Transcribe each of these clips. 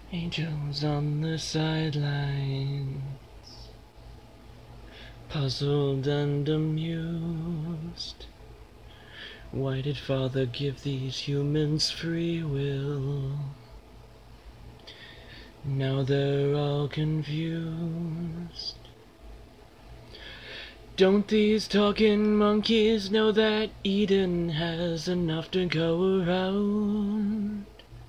Angels on the sidelines, puzzled and amused. Why did Father give these humans free will? Now they're all confused. Don't these talking monkeys know that Eden has enough to go around?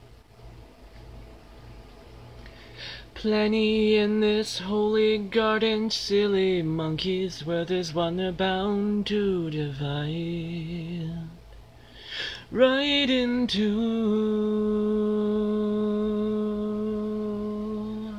Plenty in this holy garden, silly monkeys, where there's one they're bound to divide right into.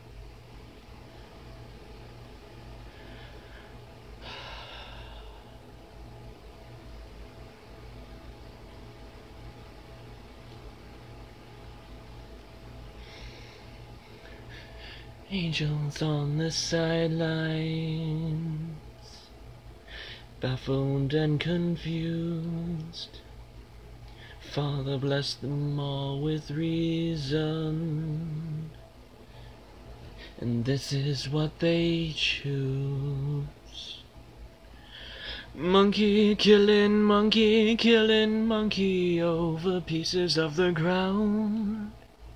Angels on the sidelines, baffled and confused. Father bless them all with reason, and this is what they choose. Monkey killing, monkey over pieces of the ground.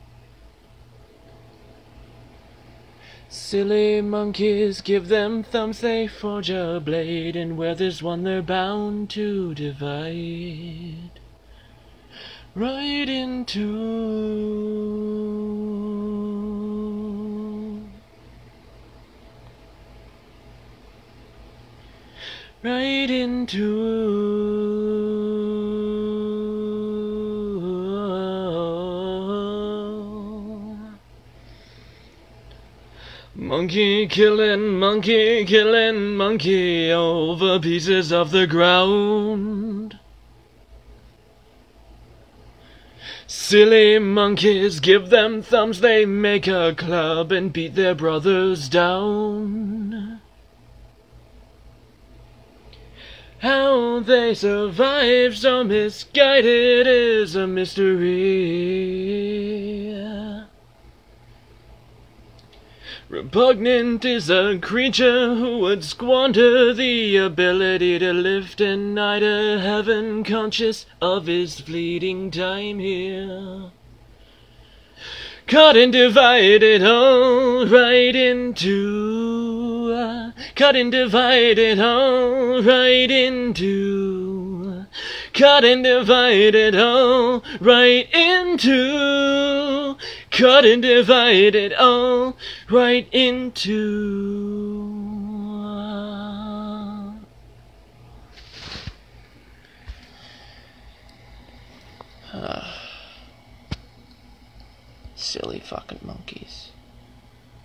Silly monkeys, give them thumbs, they forge a blade, and where there's one they're bound to divide right into. Right into. Monkey killing, monkey over pieces of the ground. Silly monkeys, give them thumbs, they make a club and beat their brothers down. How they survive so misguided is a mystery. Repugnant is a creature who would squander the ability to lift and nigh to heaven, conscious of his fleeting time here. Cut and divided all right into. Cut and divided all right into. Cut and divided all right into. Cut and divided all right into. Silly fucking monkeys.